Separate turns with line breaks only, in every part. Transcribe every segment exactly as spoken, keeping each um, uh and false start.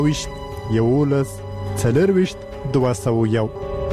ویشت یولس چلر ویشت دوسته و یو.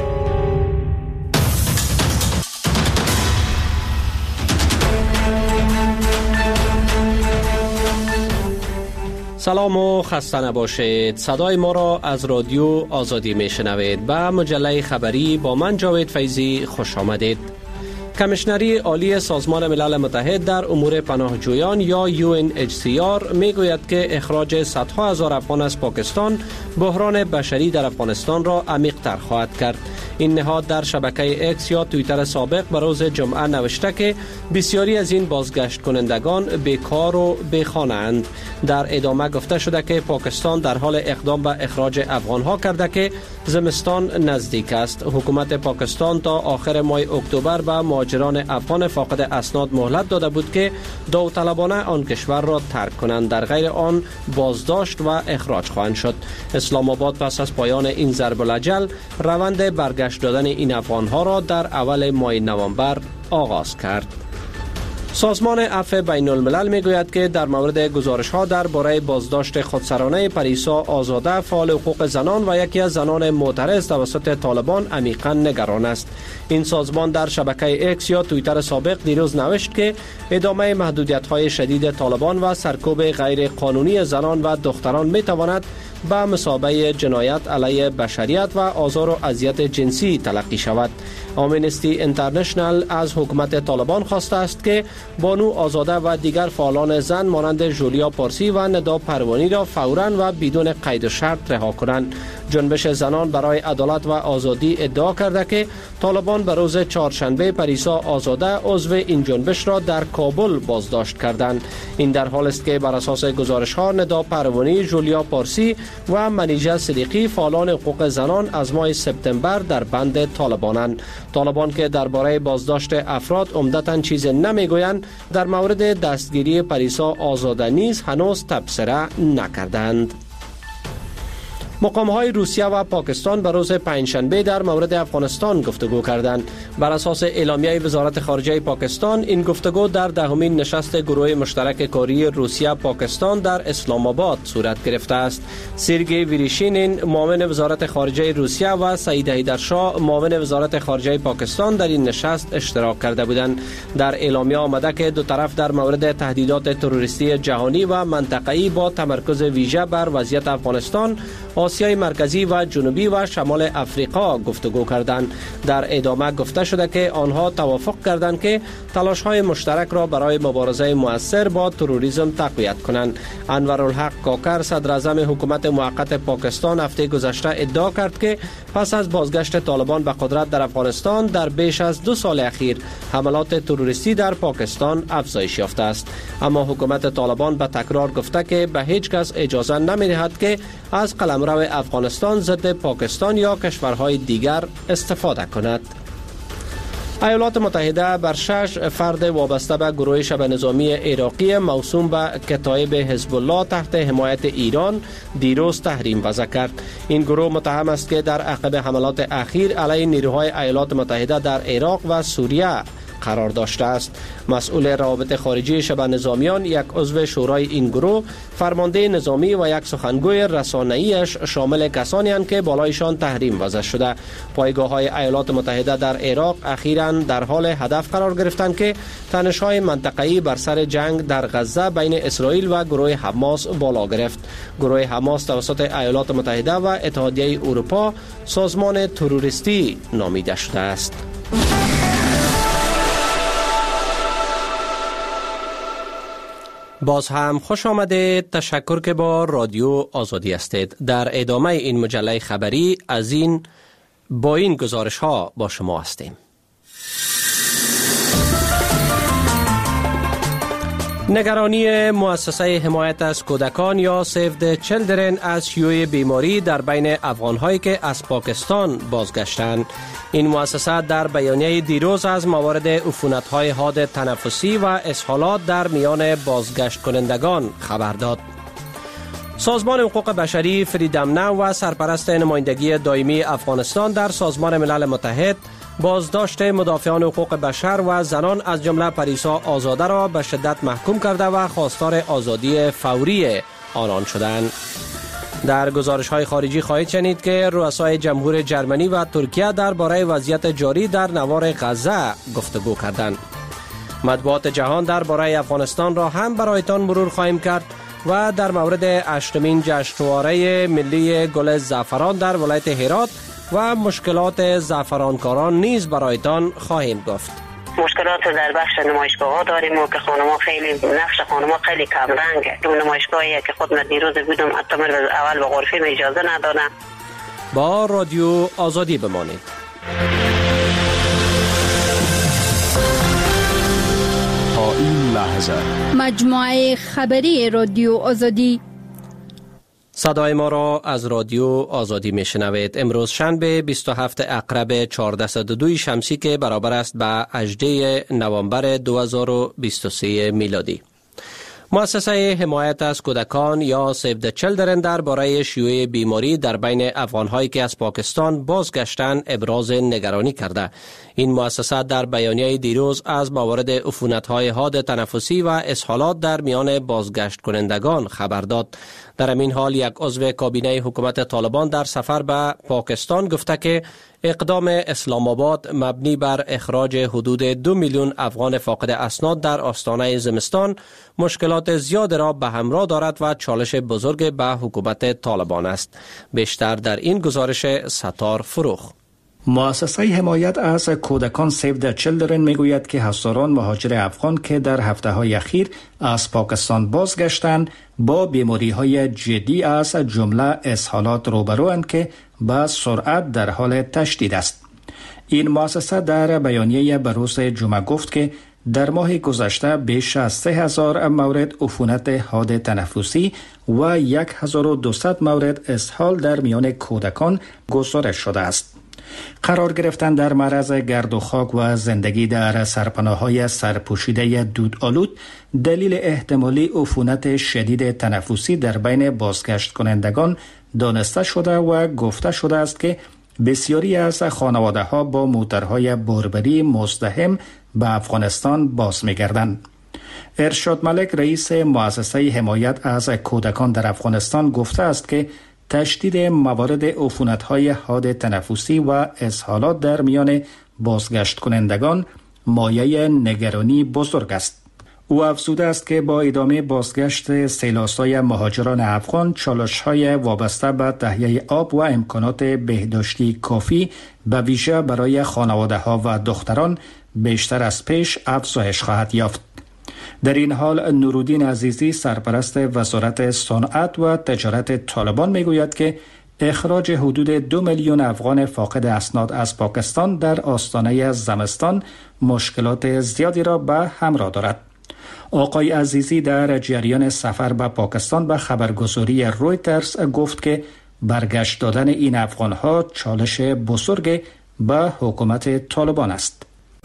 سلام و خسته نباشید. صدای ما را از رادیو آزادی میشنوید. به مجله خبری با من جاوید فیضی خوش آمدید. کمیشنری عالی سازمان ملل متحد در امور پناهجویان یا یو ان اچ سی آر میگوید که اخراج صدها هزار افغان از پاکستان بحران بشری در افغانستان را عمیق‌تر خواهد کرد. این نهاد در شبکه اکس یا توییتر سابق به روز جمعه نوشته که بسیاری از این بازگشت کنندگان بیکار و بیخانه اند. در ادامه گفته شده که پاکستان در حال اقدام به اخراج افغانها کرده که زمستان نزدیک است. حکومت پاکستان تا آخر ماه اکتبر به مهاجران افغان فاقد اسناد مهلت داده بود که داوطلبانه آن کشور را ترک کنند، در غیر آن بازداشت و اخراج خواهند شد. اسلام آباد پس از پایان این ضرب الاجل روند برگشت دادن این افغانها را در اول ماه نوامبر آغاز کرد. سازمان عفو بین الملل میگوید که در مورد گزارش ها درباره بازداشت خودسرانه پریسا آزاده فعال حقوق زنان و یکی از زنان معترض توسط طالبان عمیقا نگران است. این سازمان در شبکه اکس یا توییتر سابق دیروز نوشت که ادامه محدودیت های شدید طالبان و سرکوب غیر قانونی زنان و دختران می تواند به مثابه جنایت علیه بشریت و آزار و اذیت جنسی تلقی شود. آمنستی اینترنشنل از حکومت طالبان خواسته است که بانو آزاده و دیگر فعالان زن مانند جولیا پارسی و ندا پروانی را فوراً و بدون قید و شرط رها کنند. جنبش زنان برای عدالت و آزادی ادعا کرده که طالبان به روز چهارشنبه پریسا آزاده عضو این جنبش را در کابل بازداشت کردند. این در حال است که بر اساس گزارش ها ندا پروانی، جولیا پارسی و منیژه صدیقی فعالان حقوق زنان از ماه سپتامبر در بند طالبانند. طالبان که درباره بازداشت افراد عمدتاً چیز نمیگویند، در مورد دستگیری پریسا آزاده نیز هنوز تبصره نکردند. مقام‌های روسیه و پاکستان به روز پنجشنبه در مورد افغانستان گفتگو کردند. بر اساس اعلامیه وزارت خارجه پاکستان، این گفتگو در دهمین نشست گروه مشترک کاری روسیه پاکستان در اسلام آباد صورت گرفته است. سرگئی ویریشینین معاون وزارت خارجه روسیه و سعید حیدرشاه معاون وزارت خارجه پاکستان در این نشست اشتراک کرده بودند. در اعلامیه آمده که دو طرف در مورد تهدیدات تروریستی جهانی و منطقه‌ای با تمرکز ویژه بر وضعیت افغانستان، آسیای مرکزی و جنوبی و شمال افریقا گفتگو کردند. در ادامه گفته شده که آنها توافق کردند که تلاش‌های مشترک را برای مبارزه مؤثر با تروریسم تقویت کنند. انورالحق کاکر صدر اعظم حکومت موقت پاکستان هفته گذشته ادعا کرد که پس از بازگشت طالبان به قدرت در افغانستان در بیش از دو سال اخیر حملات تروریستی در پاکستان افزایش یافته است. اما حکومت طالبان به تکرار گفته که به هیچ کس اجازه نمی‌دهد که از قلمرو افغانستان ضد پاکستان یا کشورهای دیگر استفاده کند. ایالات متحده بر شش فرد وابسته به گروه شبه نظامی عراقی موسوم به کتایب حزب الله تحت حمایت ایران دیروز تحریم وضع کرد. این گروه متهم است که در عقب حملات اخیر علیه نیروهای ایالات متحده در عراق و سوریه قرار داشته است. مسئول روابط خارجی شبه نظامیان، یک عضو شورای این گروه، فرمانده نظامی و یک سخنگوی رسانه‌ایش شامل کسانی اند که بالایشان تحریم وضع شده. پایگاه‌های ایالات متحده در عراق اخیراً در حال هدف قرار گرفتند که تنش‌های منطقه‌ای بر سر جنگ در غزه بین اسرائیل و گروه حماس بالا گرفت. گروه حماس توسط ایالات متحده و اتحادیه اروپا سازمان تروریستی نامیده شده است. باز هم خوش آمدید. تشکر که با رادیو آزادی هستید. در ادامه این مجله خبری از این با این گزارش ها با شما هستیم. نگرانی مؤسسه حمایت از کودکان یا سیو د چیلدرن از شیوع بیماری در بین افغان‌هایی که از پاکستان بازگشتند. این مؤسسه در بیانیه دیروز از موارد عفونت‌های حاد تنفسی و اسهالات در میان بازگشت کنندگان خبر داد. سازمان حقوق بشری فریدم ناو و سرپرست نمایندگی دائمی افغانستان در سازمان ملل متحد بازداشت مدافعان حقوق بشر و زنان از جمله پریسا آزاده را به شدت محکوم کرده و خواستار آزادی فوری آنان شدند. در گزارش‌های خارجی خواهید شنید که رؤسای جمهور جرمنی و ترکیه درباره وضعیت جاری در نوار غزه گفتگو کردند. مطبوعات جهان درباره افغانستان را هم برایتان مرور خواهیم کرد و در مورد هشتمین جشنواره ملی گل زعفران در ولایت هرات و مشکلات زعفرانکاران نیز برایتان خواهیم گفت.
مشکلات در بخش نمایشگاه ها داریم و که خانم‌ها خیلی نقش خانم‌ها خیلی کم رنگه. اون نمایشگاهی که خود من دیروز بودم حتی من اول به غرفه اجازه ندادن.
با رادیو آزادی بمانید.
تا این لحظه
مجموعه خبری رادیو آزادی.
صدای ما را از رادیو آزادی می شنوید. امروز شنبه بیست و هفتم اقرب چهارصد و دو شمسی که برابر است به هجدهم نوامبر دو هزار و بیست و سه میلادی. مؤسسه حمایت از کودکان یا سیو د چیلدرن درباره شیوع بیماری در بین افغان‌هایی که از پاکستان بازگشتند ابراز نگرانی کرده. این مؤسسه در بیانیه دیروز از موارد عفونت‌های حاد تنفسی و اسهالات در میان بازگشت کنندگان خبر داد. در همین حال یک عضو کابینه حکومت طالبان در سفر به پاکستان گفته که اقدام اسلام آباد مبنی بر اخراج حدود دو میلیون افغان فاقد اسناد در آستانه زمستان مشکلات زیاد را به همراه دارد و چالش بزرگ به حکومت طالبان است. بیشتر در این گزارش ستار فروخ.
مؤسسه حمایت از کودکان سیو د چیلدرن میگوید که هزاران مهاجر افغان که در هفته های اخیر از پاکستان بازگشتند با بیماری های جدی از جمله اسهالات روبروند که با سرعت در حال تشدید است. این مؤسسه در بیانیه به روز جمعه گفت که در ماه گذشته بیش از سه هزار مورد عفونت حاد تنفسی و هزار و دویست مورد اسهال در میان کودکان گزارش شده است. قرار گرفتن در معرض گرد و خاک و زندگی در سرپناه‌های سرپوشیده دودآلود دلیل احتمالی عفونت شدید تنفسی در بین بازگشت کنندگان دانسته شده و گفته شده است که بسیاری از خانواده‌ها با موترهای بربری مزدحم به افغانستان باز می‌گردند. ارشاد ملک رئیس مؤسسه حمایت از کودکان در افغانستان گفته است که تشدید موارد عفونت‌های حاد تنفسی و اسهالات در میان بازگشت کنندگان مایه نگرانی بزرگ است. او افزوده است که با ادامه بازگشت سیلاسای مهاجران افغان چالش‌های وابسته به تهیه آب و امکانات بهداشتی کافی به ویژه برای خانواده‌ها و دختران بیشتر از پیش افزایش خواهد یافت. در این حال نورالدین عزیزی سرپرست وزارت صنعت و تجارت طالبان میگوید که اخراج حدود دو میلیون افغان فاقد اسناد از پاکستان در آستانه زمستان مشکلات زیادی را به همراه دارد. آقای عزیزی در جریان سفر به پاکستان به خبرگزاری رویترز گفت که برگشت دادن این افغانها چالش بزرگ به حکومت طالبان است.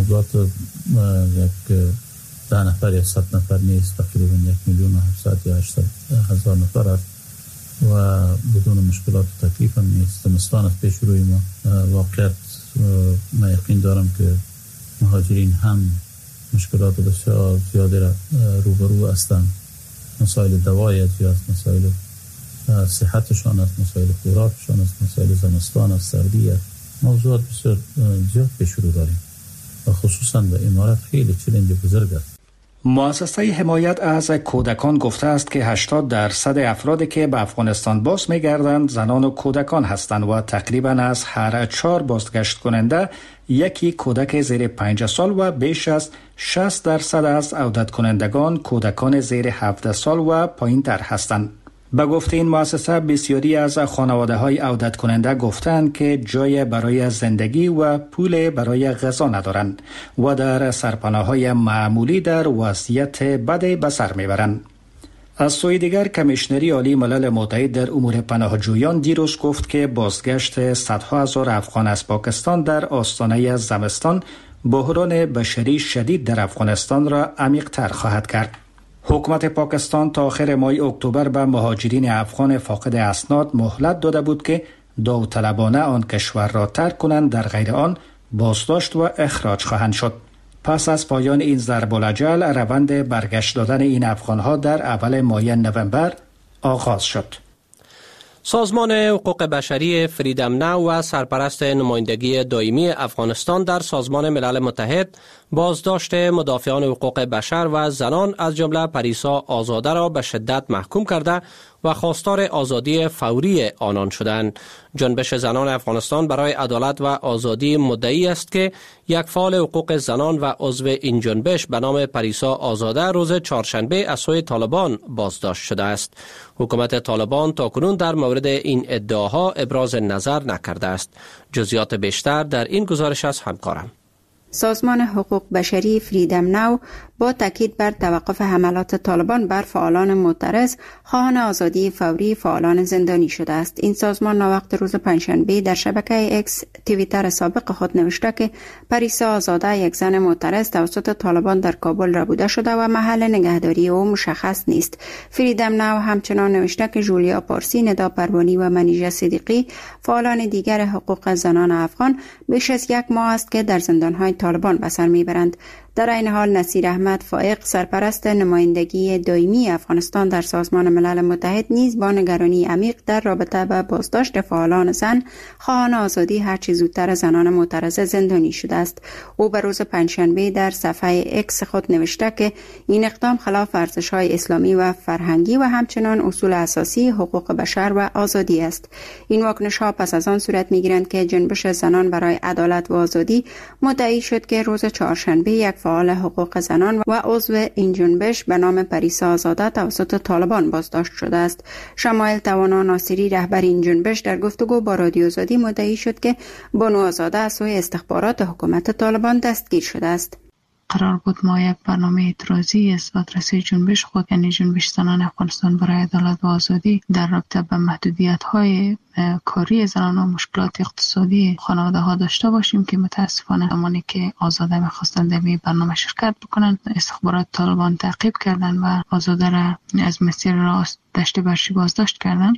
ده نفر یا صد نفر نیست، تقریبا یک میلیون و هفتصد یا هشتصد هزار نفر است و بدون مشکلات و تکلیف هم نیست. زمستان از پیش روی ما واقعیت من یقین دارم که مهاجرین هم مشکلات بسیار زیادی را روبرو هستند. مسائل دوایی از است، مسائل صحتشان است، مسائل خوراکشان است، مسائل زمستان است، سردی است. موضوعات بسیار زیاد پیش رو داریم و خصوصا به امارات خیلی چالش بزرگ است.
مؤسسه حمایت از کودکان گفته است که هشتاد درصد افرادی که به افغانستان باز می‌گردند زنان و کودکان هستند و تقریباً از هر چهار بازگشت کننده یکی کودک زیر پنج سال و بیش از شصت درصد از عودت کنندگان کودکان زیر هفده سال و پایین‌تر هستند. به گفته این مؤسسه بسیاری از خانواده‌های عودت کننده گفتند که جای برای زندگی و پول برای غذا ندارند و در سرپناه‌های معمولی در وضعیت بدی به سر میبرند. از سوی دیگر کمیشنری عالی ملل متحد در امور پناهجویان دیروز گفت که بازگشت صدها هزار افغان از پاکستان در آستانه زمستان بحران بشری شدید در افغانستان را عمیق‌تر خواهد کرد. حکومت پاکستان تا آخر ماه اکتبر به مهاجرین افغان فاقد اسناد مهلت داده بود که داوطلبانه آن کشور را ترک کنند، در غیر آن بازداشت و اخراج خواهند شد. پس از پایان این ضرب الاجل روند برگشت دادن این افغانها در اول ماه نوامبر آغاز شد.
سازمان حقوق بشری فریدم ناو و سرپرست نمایندگی دائمی افغانستان در سازمان ملل متحد بازداشت مدافعان حقوق بشر و زنان از جمله پریسا آزاده را به شدت محکوم کرده و خواستار آزادی فوری آنان شدند. جنبش زنان افغانستان برای عدالت و آزادی مدعی است که یک فعال حقوق زنان و عضو این جنبش به نام پریسا آزاده روز چهارشنبه از سوی طالبان بازداشت شده است. حکومت طالبان تاکنون در مورد این ادعاها ابراز نظر نکرده است. جزئیات بیشتر در این گزارش از همکارم.
سازمان حقوق بشری فریدم ناو با تاکید بر توقف حملات طالبان بر فعالان معترض خواهان آزادی فوری فعالان زندانی شده است. این سازمان ناوقت روز پنجشنبه در شبکه اکس توییتر سابق خود نوشته که پریسا آزاده یک زن معترض توسط طالبان در کابل ربوده شده و محل نگهداری او مشخص نیست. فریدم ناو همچنان نوشته که جولیا پارسی، ندا پروانی و منیژه صدیقی فعالان دیگر حقوق زنان افغان بیش از یک ماه است که در زندان‌های طالبان به سر میبرند. در این حال نصیر احمد فائق، سرپرست نمایندگی دائمی افغانستان در سازمان ملل متحد، نیز با نگرانی عمیق در رابطه با بازداشت فعالان زن خواهان آزادی هرچه زودتر زنان معترض زندانی شده است. او به روز پنجشنبه در صفحه اکس خود نوشته که این اقدام خلاف ارزش‌های اسلامی و فرهنگی و همچنان اصول اساسی حقوق بشر و آزادی است. این واکنش‌ها پس از آن صورت می‌گیرند که جنبش زنان برای عدالت و آزادی مدعی شد که روز چهارشنبه یک فعال حقوق زنان و عضو این جنبش به نام پریسا آزاده توسط طالبان بازداشت شده است. شمایل توانا ناصری، رهبر این جنبش، در گفتگو با رادیو آزادی مدعی شد که بانو آزاده از سوی استخبارات حکومت طالبان دستگیر شده است.
قرار بود ما یک برنامه اعتراضی اثبات رسی جنبش خود، یعنی جنبش زنان افغانستان برای عدالت و آزادی، در رابطه به محدودیت‌های کاری زنان و مشکلات اقتصادی خانواده ها داشته باشیم که متاسفانه زمانی که آزاده می‌خواستند در این برنامه شرکت بکنند، استخبارات طالبان تعقیب کردند و آزاده را از مسیر راست دشت برشی بازداشت کردند.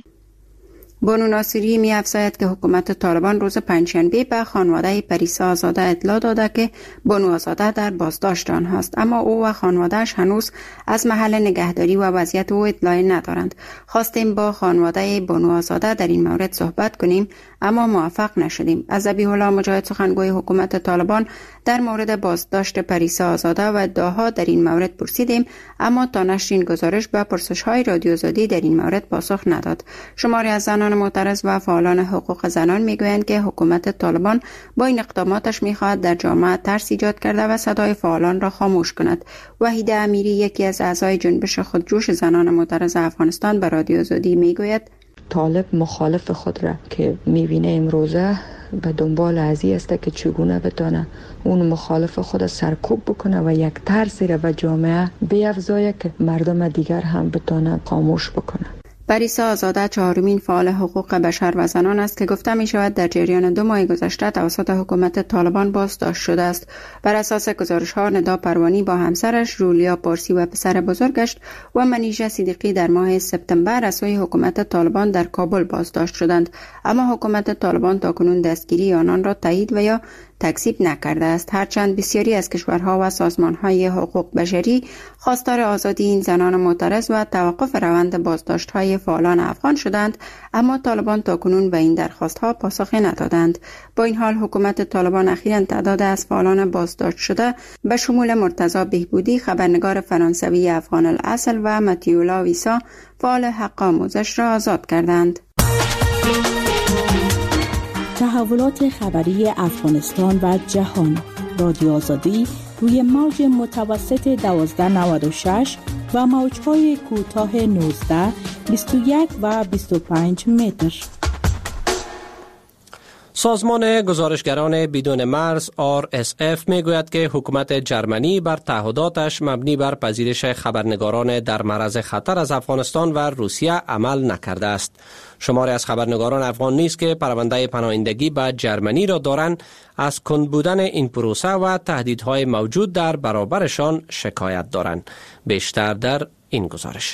بانو ناصری می افزاید که حکومت طالبان روز پنجشنبه به خانواده پریسا آزاده اطلاع داده که بانو آزاده در بازداشت آنهاست، اما او و خانواده‌اش هنوز از محل نگهداری و وضعیت او اطلاعی ندارند. خواستیم با خانواده بانو آزاده در این مورد صحبت کنیم اما موفق نشدیم. از ذبیح الله مجاهد، سخنگوی حکومت طالبان، در مورد بازداشت پریسا آزاده و ادعاها در این مورد پرسیدیم، اما تا نشر این گزارش به پرسش‌های رادیو آزادی در این مورد پاسخ نداد. شماری از زنان معترض و فعالان حقوق زنان میگویند که حکومت طالبان با این اقداماتش میخواهد در جامعه ترس ایجاد کرده و صدای فعالان را خاموش کند. وحیده امیری، یکی از اعضای جنبش خودجوش زنان معترض افغانستان، به رادیو آزادی میگوید
طالب مخالف خود را که میبینه امروزه به دنبال ازی است که چگونه بتانه اون مخالف خود سرکوب بکنه و یک ترسی را به جامعه بیفزایه که مردم دیگر هم بتانه خاموش بکنه.
پریسا آزاده چهارمین فعال حقوق بشر و زنان است که گفته می شود در جریان دو ماه گذشته توسط حکومت طالبان بازداشت شده است. بر اساس گزارش ها، ندا پروانی با همسرش جولیا پارسی و پسر بزرگش و منیژه صدیقی در ماه سپتامبر از سوی حکومت طالبان در کابل بازداشت شدند، اما حکومت طالبان تاکنون دستگیری آنان را تایید و یا تکذیب نکرده است. هرچند بسیاری از کشورها و سازمانهای حقوق بشری خواستار آزادی این زنان معترض و توقف روند بازداشت‌های فعالان افغان شدند، اما طالبان تاکنون به این درخواست‌ها پاسخی ندادند. با این حال حکومت طالبان اخیراً تعداد از فعالان بازداشت شده به شمول مرتضی بهبودی، خبرنگار فرانسوی افغان الاصل، و متیولا ویسا، فعال حق آموزش را آزاد کردند.
تحولات خبری افغانستان و جهان. رادیو آزادی روی موج متوسط دوازده نود و شش و موج‌های کوتاه نوزده، بیست و یک و بیست و پنج متر.
سازمان گزارشگران بدون مرز آر اس اف میگوید که حکومت جرمنی بر تعهداتش مبنی بر پذیرش خبرنگاران در معرض خطر از افغانستان و روسیه عمل نکرده است. شماری از خبرنگاران افغان نیز که پرونده پناهندگی به جرمنی را دارند، از کند بودن این پروسه و تهدیدهای موجود در برابرشان شکایت دارند. بیشتر در این گزارش.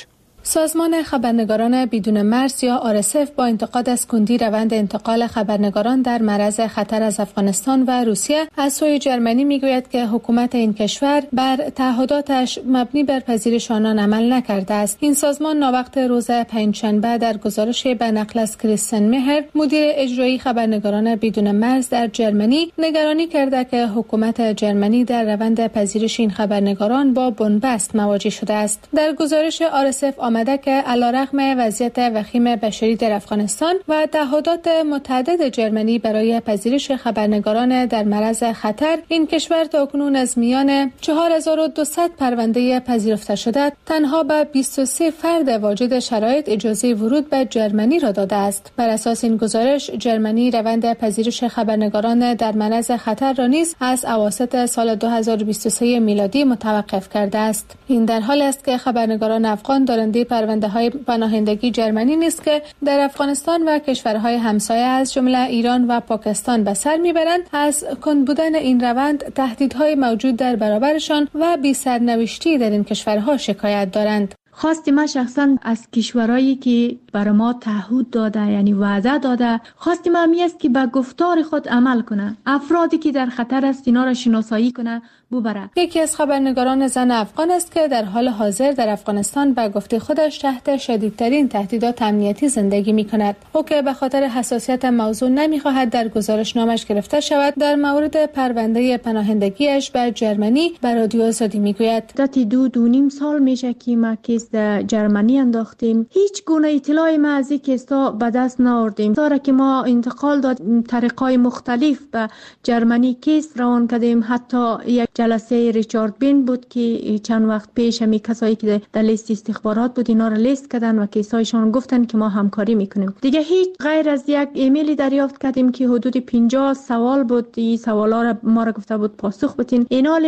سازمان خبرنگاران بدون مرز یا آر اس اف با انتقاد از کندی روند انتقال خبرنگاران در معرض خطر از افغانستان و روسیه از سوی جرمنی میگوید که حکومت این کشور بر تعهداتش مبنی بر پذیرش آنان عمل نکرده است. این سازمان ناوقت روز پنجشنبه در گزارشی به نقل از کریستین مهر مدیر اجرایی خبرنگاران بدون مرز در جرمنی نگرانی کرده که حکومت جرمنی در روند پذیرش این خبرنگاران با بنبست مواجه شده است. در گزارش آر اس اف آمده که علیرغم وضعیت وخیم بشری در افغانستان و تعهدات متعدد جرمنی برای پذیرش خبرنگاران در معرض خطر، این کشور تاکنون از میان چهار هزار و دویست پرونده پذیرفته شده تنها به بیست و سه فرد واجد شرایط اجازه ورود به جرمنی را داده است. بر اساس این گزارش جرمنی روند پذیرش خبرنگاران در معرض خطر را نیز از اواسط سال دو هزار و بیست و سه میلادی متوقف کرده است. این در حال است که خبرنگاران افغان دارنده پرونده های پناهندگی جرمنی نیست که در افغانستان و کشورهای همسایه از جمله ایران و پاکستان به سر میبرند از کند بودن این روند، تهدیدهای موجود در برابرشان و بی سرنوشتی در این کشورها شکایت دارند.
خواست ما شخصا از کشورهایی که بر ما تعهد داده، یعنی وعده داده، خواست ما همی است که به گفتار خود عمل کنه، افرادی که در خطر است اینا را شناسایی کنه ببره.
یکی از خبرنگاران زن افغان است که در حال حاضر در افغانستان به گفته خودش تحت شدیدترین تهدیدات امنیتی زندگی می کند. او که به خاطر حساسیت موضوع نمیخواهد در گزارشنامش گرفته شود، در مورد پرونده پناهندگیش به جرمنی به رادیو آزادی میگوید:
دتی دو دو نیم سال میشه که ما کیس در جرمنی انداختیم. هیچ گونه اطلاعی ما از این کیسا به دست نآوردیم. داره که ما انتقال داد طریقای مختلف به جرمنی کیس روان کردیم. حتی یک جلسه ریچارد بین بود که چند وقت پیش همی کسایی که در لیست استخبارات بود اینا را لیست کردن و کیسایشان گفتن که ما همکاری میکنیم. دیگه هیچ غیر از یک ایمیلی دریافت کردیم که حدود پنجاه سوال بود. این سوالا را ما را گفته بود پاسخ بدین. اینال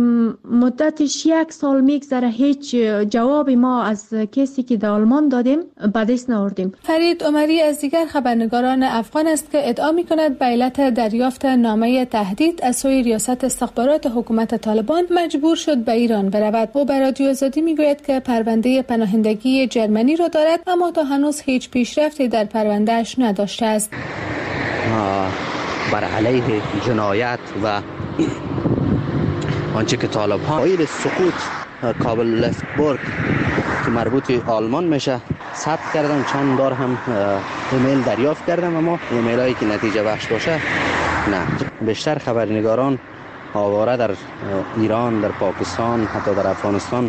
مدتش یک سال میگذره هیچ جواب ما از کسی که در آلمان دادیم به دست نآوردیم.
فرید عمری از دیگر خبرنگاران افغان است که ادعا میکند به علت دریافت نامه تهدید از سوی ریاست استخبارات حکومت طالبان مجبور شد به ایران برود. او به رادیو آزادی میگوید که پرونده پناهندگی جرمنی را دارد اما تا هنوز هیچ پیشرفتی در پروندهش نداشته است.
بر علیه جنایت و آنچه که طالبان قایل سقوط کابل لفتبورگ که مربوط آلمان میشه ثبت کردم. چند بار هم ایمیل دریافت کردم اما ایمیل هایی که نتیجه بخش باشه نه. بیشتر خبرنگاران آواره در ایران، در پاکستان، حتی در افغانستان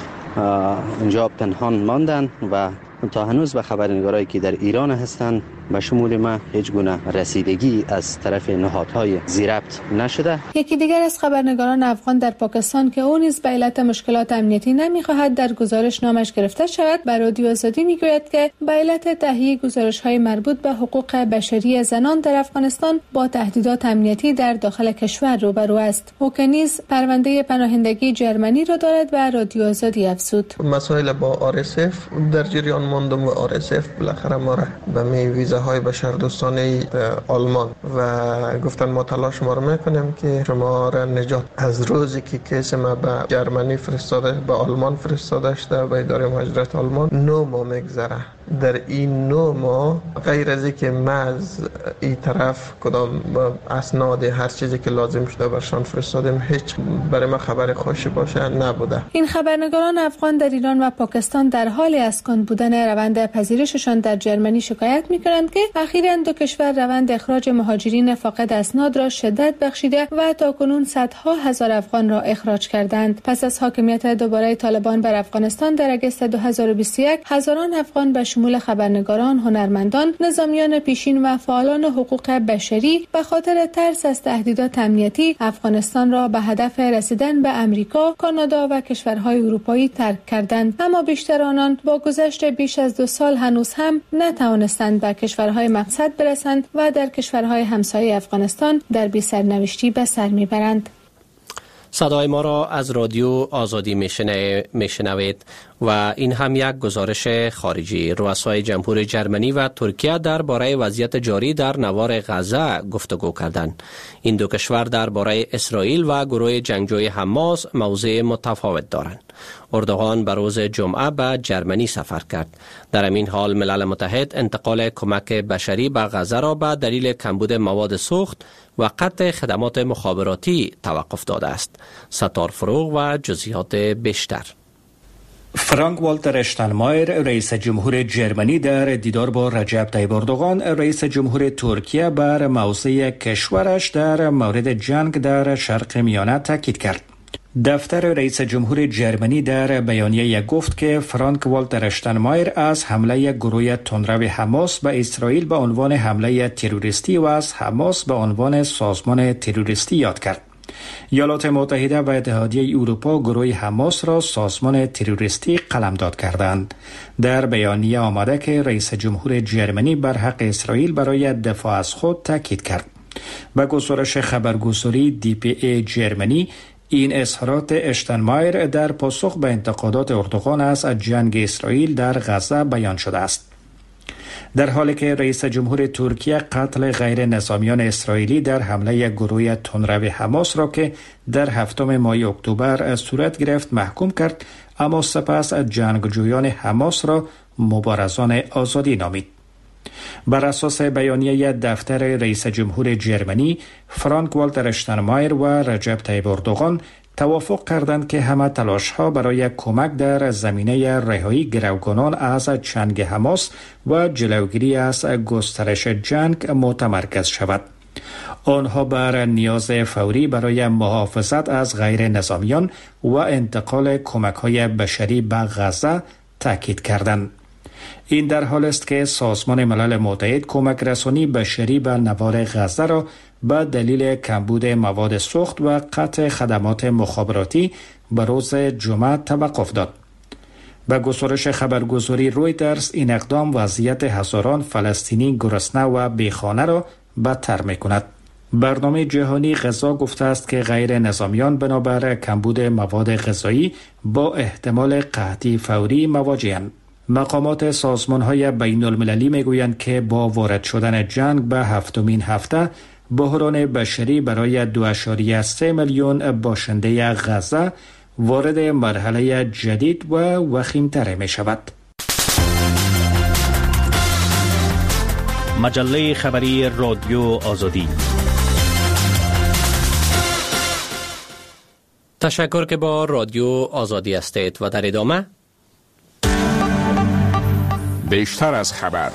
اینجا پنهان ماندن و تا هنوز به خبرنگارایی که در ایران هستند به شمول ما هیچ گونه رسیدگی از طرف نهادهای ضبط نشده.
یکی دیگر از خبرنگاران افغان در پاکستان که او نیز به علت مشکلات امنیتی نمیخواهد در گزارش نامش گرفته شود به رادیو آزادی میگوید که به علت تهیه گزارش‌های مربوط به حقوق بشری زنان در افغانستان با تهدیدات امنیتی در داخل کشور روبرو است. او که نیز پرونده پناهندگی جرمنی را دارد و رادیو آزادی افزود:
مسائل با آر اس اف در جریان ماندم و آر اس اف بالاخره ما را به می ویزا های بشردوستانه آلمان و گفتن ما تلاش ما رو میکنیم که شما را نجات. از روزی که کیس ما به جرمنی فرستاده به آلمان فرستاده شده به اداره مهاجرت آلمان نو ماه میگذره. در این نو ماه غیر از اینکه ما از این طرف کدام اسناد هر چیزی که لازم شده برشان فرستادیم هیچ برای ما خبر خوشی باشه نبوده.
این خبرنگاران افغان در ایران و پاکستان در حال از کند بودن روند پذیرششان در جرمنی شکایت می‌کنند که اخیراً دو کشور روند اخراج مهاجرین فاقد اسناد را شدت بخشیده و تاکنون صدها هزار افغان را اخراج کردند. پس از حاکمیت دوباره طالبان بر افغانستان در اگست دو هزار و بیست و یک هزاران افغان به شمول خبرنگاران، هنرمندان، نظامیان پیشین و فعالان حقوق بشری به خاطر ترس از تهدیدات امنیتی افغانستان را به هدف رسیدن به امریکا، کانادا و کشورهای اروپایی ترک کردند. اما بیشتر آنان با گذشت بیش از دو سال هنوز هم نتوانستند به کشورهای مقصد برسند و در کشورهای همسایه افغانستان در بی سرنوشتی به سر میبرند.
صدای ما را از رادیو آزادی میشنوید و این هم یک گزارش خارجی. رؤسای جمهور جرمنی و ترکیه درباره وضعیت جاری در نوار غزه گفتگو کردند. این دو کشور درباره اسرائیل و گروه جنگجوی حماس موضع متفاوت دارند. اردوغان به روز جمعه به جرمنی سفر کرد. در این حال ملل متحد انتقال کمک بشری به غزه را به دلیل کمبود مواد سوخت و قطع خدمات مخابراتی توقف داده است. ستار فروغ و جزئیات بیشتر.
فرانک والتر اشتاینمایر رئیس جمهور جرمنی در دیدار با رجب طیب اردوغان رئیس جمهور ترکیه بر موضع کشورش در مورد جنگ در شرق میانه تاکید کرد. دفتر رئیس جمهور جرمنی در بیانیه گفت که فرانک والتر اشتاینمایر از حمله گروه تندرو حماس به اسرائیل به عنوان حمله تروریستی و از حماس به عنوان سازمان تروریستی یاد کرد. ایالات متحده و اتحادیه اروپا گروه حماس را سازمان تروریستی قلمداد کردند. در بیانیه آمده که رئیس جمهور جرمنی بر حق اسرائیل برای دفاع از خود تاکید کرد. به گزارش خبرگزاری دی پی ای جرمنی، این اظهارات اشتاینمایر در پاسخ به انتقادات اردوغان از جنگ اسرائیل در غزه بیان شده است. در حالی که رئیس جمهور ترکیه قتل غیر نظامیان اسرائیلی در حمله گروه تندرو حماس را که در هفتم ماه اکتبر صورت گرفت محکوم کرد، اما سپس جنگجویان حماس را مبارزان آزادی نامید. بر اساس بیانیه دفتر رئیس جمهور جرمنی، فرانک والتر اشتاینمایر و رجب طیب اردوغان توافق کردند که همه تلاش‌ها برای کمک در زمینه رهایی گروگانان از چنگ حماس و جلوگیری از گسترش جنگ متمرکز شود. آنها بر نیاز فوری برای محافظت از غیر نظامیان و انتقال کمک‌های بشری به غزه تاکید کردند. این در حال است که سازمان ملل متحد کمک رسانی بشری به نوار غزه را به دلیل کمبود مواد سوخت و قطع خدمات مخابراتی به روز جمعه توقف داد. به گزارش خبرگزاری رویترز، این اقدام وضعیت هزاران فلسطینی گرسنه و بیخانه را بدتر می‌کند. برنامه جهانی غذا گفته است که غیر نظامیان بنابر کمبود مواد غذایی با احتمال قحطی فوری مواجه‌اند. مقامات سازمان‌های بین المللی میگویند که با وارد شدن جنگ به هفتمین هفته، بحران بشری برای دو اشاریه سه میلیون باشنده غزه وارد مرحله جدید و وخیم‌تر می شود.
مجله خبری رادیو آزادی.
تشکر که با رادیو آزادی هستید و در ادامه
بیشتر از خبر.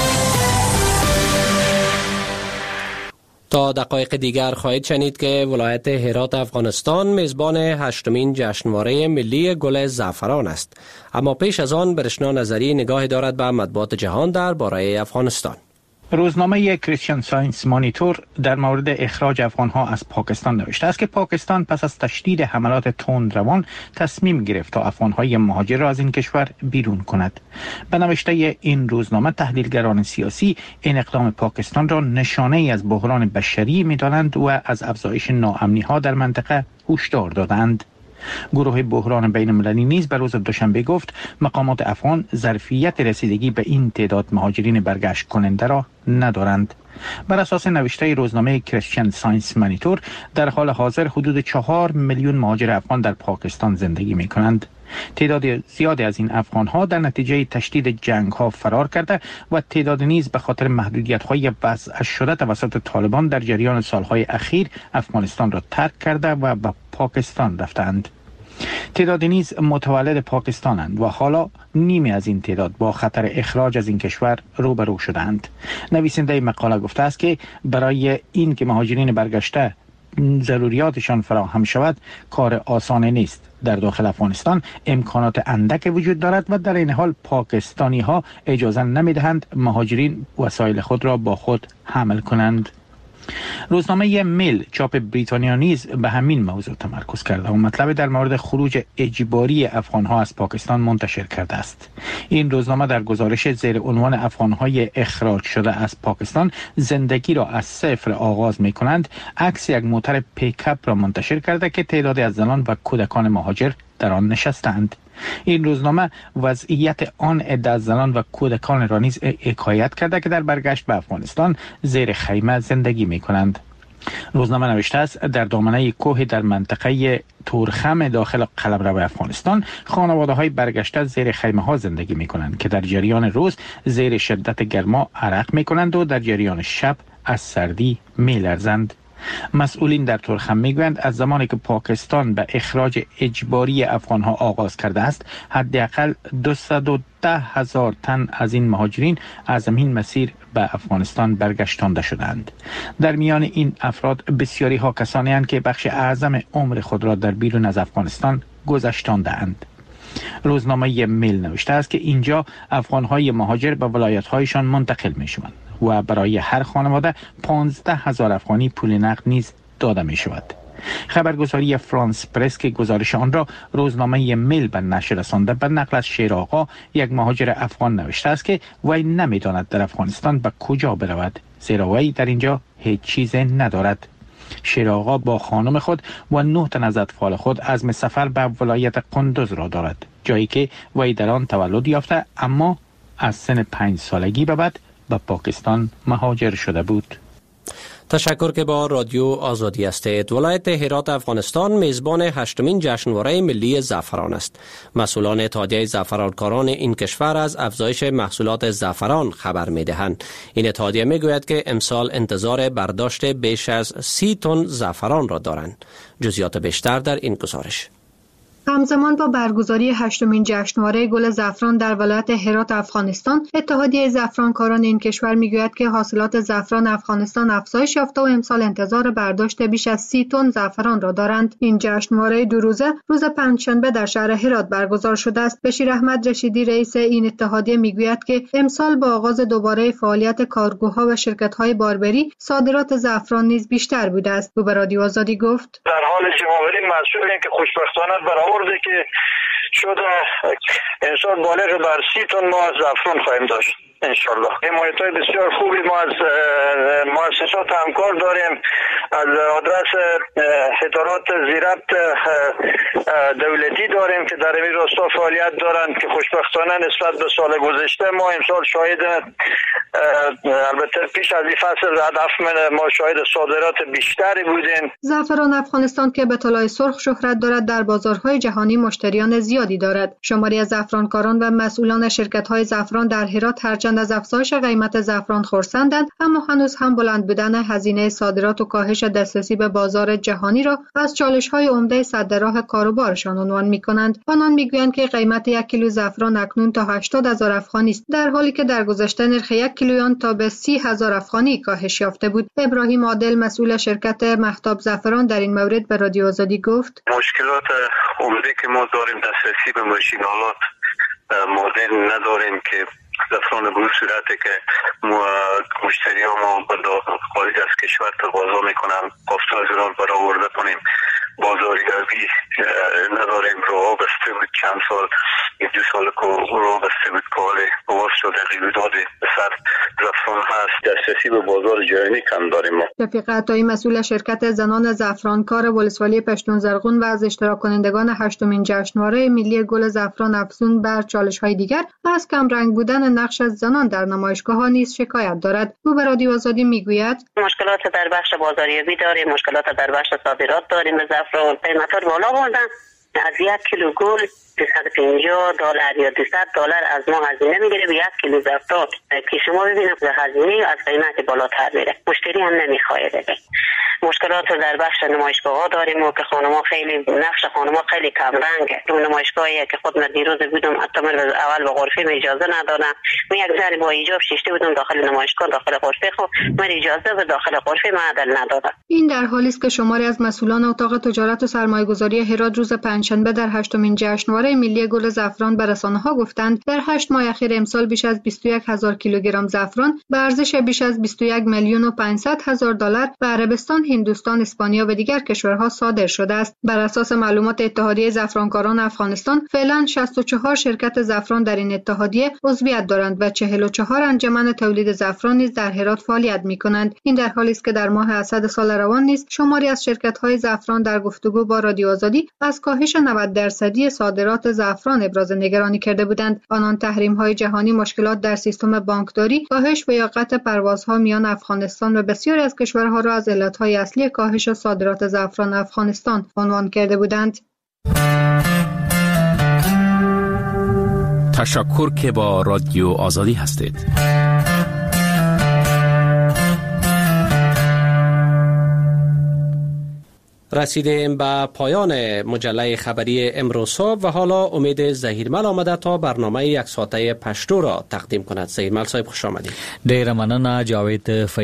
تا دقایق دیگر خواهید شنید که ولایت هرات افغانستان میزبان هشتمین جشنواره ملی گل زعفران است. اما پیش از آن برشنا نظری نگاهی دارد به مطبوعات جهان در باره افغانستان.
روزنامه کریستین ساینس مانیتور در مورد اخراج افغانها از پاکستان نوشته است که پاکستان پس از تشدید حملات تندروان تصمیم گرفت تا افغانهای مهاجر را از این کشور بیرون کند. به نوشته این روزنامه، تحلیلگران سیاسی این اقدام پاکستان را نشانه ای از بحران بشری می‌دانند و از افزایش ناامنی‌ها در منطقه هشدار دادند. گروه بحران بین المللی نیز به روز دوشنبه گفت مقامات افغان ظرفیت رسیدگی به این تعداد مهاجرین برگشت کننده را ندارند. بر اساس نوشته روزنامه کریستین ساینس مانیتور، در حال حاضر حدود چهار میلیون مهاجر افغان در پاکستان زندگی می کنند. تعداد زیادی از این افغان‌ها در نتیجه تشدید جنگ‌ها فرار کرده و تعداد نیز به خاطر محدودیت‌های وضع شده توسط طالبان در جریان سال‌های اخیر افغانستان را ترک کرده و به پاکستان رفتند. تعداد نیز متولد پاکستانند و حالا نیمی از این تعداد با خطر اخراج از این کشور روبرو شدند. نویسنده مقاله گفته است که برای این که مهاجرین برگشته ضروریاتشان فراهم شود کار آسانی نیست. در داخل افغانستان امکانات اندک وجود دارد و در این حال پاکستانی ها اجازه نمی دهند مهاجرین وسایل خود را با خود حمل کنند. روزنامه میل چاپ بریتانیا نیز به همین موضوع تمرکز کرده و مطلب در مورد خروج اجباری افغانها از پاکستان منتشر کرده است. این روزنامه در گزارش زیر عنوان افغانهای اخراج شده از پاکستان زندگی را از صفر آغاز می کنند عکس یک موتر پیکاپ را منتشر کرده که تعدادی از زنان و کودکان مهاجر در آن نشستند. این روزنامه وضعیت آن عده از زنان و کودکان را نیز حکایت کرده که در برگشت به افغانستان زیر خیمه زندگی می کنند. روزنامه نوشته است در دامنه کوه در منطقه تورخم داخل قلمرو افغانستان خانواده های برگشته زیر خیمه ها زندگی می کنند که در جریان روز زیر شدت گرما عرق می کنند و در جریان شب از سردی می لرزند. مسئولین در تورخم میگویند از زمانی که پاکستان به اخراج اجباری افغان ها آغاز کرده است حداقل دویست و ده هزار تن از این مهاجرین از این مسیر به افغانستان برگشتانده شدند. در میان این افراد بسیاری ها کسانی هستند که بخش اعظم عمر خود را در بیرون از افغانستان گذشتانده اند. روزنامه میل نوشته است که اینجا افغان های مهاجر به ولایت هایشان منتقل می شوند و برای هر خانواده پانزده هزار افغانی پول نقد نیز داده می شود. خبرگزاری فرانس پرس که گزارش آن را روزنامه میل به نشر رسانده به نقل از شیر آقا یک مهاجر افغان نوشته است که وی نمیداند در افغانستان به کجا برود زیرا وی در اینجا هیچ چیز ندارد. شیر آقا با خانم خود و نه تن از اطفال خود عزم سفر به ولایت قندوز را دارد، جایی که وی در آن تولد یافته اما از سن پنج سالگی به بعد به پاکستان مهاجر شده بود.
تشکر که با رادیو آزادی هستید. ولایت هرات افغانستان میزبان هشتمین جشنواره ملی زعفران است. مسئولان اتحادیه زعفرانکاران این کشور از افزایش محصولات زعفران خبر می‌دهند. این اتحادیه میگوید که امسال انتظار برداشت بیش از سی تن زعفران را دارند. جزئیات بیشتر در این گزارش.
همزمان با برگزاری هشتمین جشنواره گل زعفران در ولایت هرات افغانستان، اتحادیه زعفرانکاران این کشور میگوید که حاصلات زعفران افغانستان افزایش یافته و امسال انتظار برداشت بیش از سی تن زعفران را دارند. این جشنواره دو روزه روز پنجشنبه در شهر هرات برگزار شده است. بشیر احمد رشیدی رئیس این اتحادیه میگوید که امسال با آغاز دوباره فعالیت کارگوها و شرکت‌های باربری، صادرات زعفران نیز بیشتر بوده است. او به رادیو آزادی گفت:
در حال جمع‌آوری مسئولین که خوشبختانه برآورده که شده امسال بالغ بر سی تن ما از زعفران خواهیم داشت انشالله. حمایت‌های بسیار خوبی ما از مؤسسات همکار داریم، از آدرس ادارات زیربط دولتی داریم که در این راستا فعالیت دارند که خوشبختانه نسبت به سال گذشته ما امسال شاهد، البته پیش از این فصل هدف ما شاهد صادرات بیشتری بودیم.
زعفران افغانستان که به طلای سرخ شهرت دارد در بازارهای جهانی مشتریان زیادی دارد. شماری از زعفرانکاران و مسئولان شرکت‌های زعفران در هرات هرچند از افزایش قیمت زعفران خرسندند، اما هنوز هم بلند بودن هزینه صادرات و کاهش دسترسی به بازار جهانی را از چالش‌های عمده سد راه کاروبارشان عنوان می‌کنند. آنان می‌گویند که قیمت یک کیلو زعفران اکنون تا هشتاد هزار افغانی است، در حالی که در گذشته نرخ یک کیلوی آن تا به سی هزار افغانی کاهش یافته بود. ابراهیم عادل مسئول شرکت مهتاب زعفران در این مورد به رادیو آزادی گفت:
مشکلات عمده که ما داریم دسترسی به ماشین‌آلات مدرن نداریم که زعفران به صورتی که مشتری ها ما به خارج از کشور تقاضا میکنن گفته از اونان برآورده کنیم. بازاریابی نداریم، راه بسته بود، چند سال دو سال که راه بسته بود کار باز شده قیمت سر زعفران هست، دسترسی به بازار جهانی کم داریم ما.
رفیق عطایی مسئول شرکت زنان زعفرانکار ولسوالی پشتون زرغون و از اشتراک کنندگان هشتمین جشنواره ملی گل زعفران افزون بر چالش‌های دیگر از کم رنگ بودن نقش زنان در نمایشگاه‌ها نیز شکایت دارد. او به رادیو آزادی میگوید:
مشکلات در بخش بازاریابی داریم، مشکلات در بخش صادرات داریم. زعفران قیمت‌ها بالا بردن، از یک کیلو گل دویست و پنجاه دلار یا دویست دلار از ما هزینه میگیره به یک کیلو زعفران که شما ببینید هزینه از قیمت بالاتر میره، مشتری هم نمیخواد بده. مشکلات در بخش نمایشگاه ها داریم و که خانما خیلی نقش خانما خیلی کم رنگه. اون نمایشگاهی که خود من دیروز بودم حتی من اول به غرفه اجازه ندادم، من یک ذره با ایجاب شیشته بودم داخل نمایشگاه داخل غرفه، خب من اجازه به داخل غرفه معدل ندادم.
این در حالی است که شماری از مسئولان اتاق تجارت و سرمایه‌گذاری هرات روز پنجشنبه در هشتمین جشنواره ملی گل زعفران به رسانه‌ها گفتند در هشت ماه اخیر امسال بیش از بیست و یک هزار کیلوگرم زعفران به ارزش بیش از بیست و یک میلیون و پانصد هزار دلار به عربستان، هندوستان، اسپانیا و دیگر کشورها صادر شده است. بر اساس معلومات اتحادیه زعفرانکاران افغانستان، فعلا شصت و چهار شرکت زعفران در این اتحادیه عضویت دارند و چهل و چهار انجمن تولید زعفران نیز در هرات فعالیت می‌کنند. این در حالی است که در ماه اسد سال روان نیز شماری از شرکت‌های زعفران در گفتگو با رادیو آزادی از کاهش نود درصدی صادرات زعفران ابراز نگرانی کرده بودند. آنان تحریم‌های جهانی، مشکلات در سیستم بانکداری، کاهش و یا قطع پروازها میان افغانستان و بسیاری از کشورها را از علت‌های
اصلی کاهش صادرات زعفران افغانستان عنوان کرده بودند.
تشکر که با رادیو آزادی هستید.
رسیدیم به پایان مجله خبری امروز صبح و حالا امید زهیرمل آمده تا برنامه یک ساعته پشتو را تقدیم کند. زهیرمل صاحب خوش آمدید.
ډیره مننه جاوید.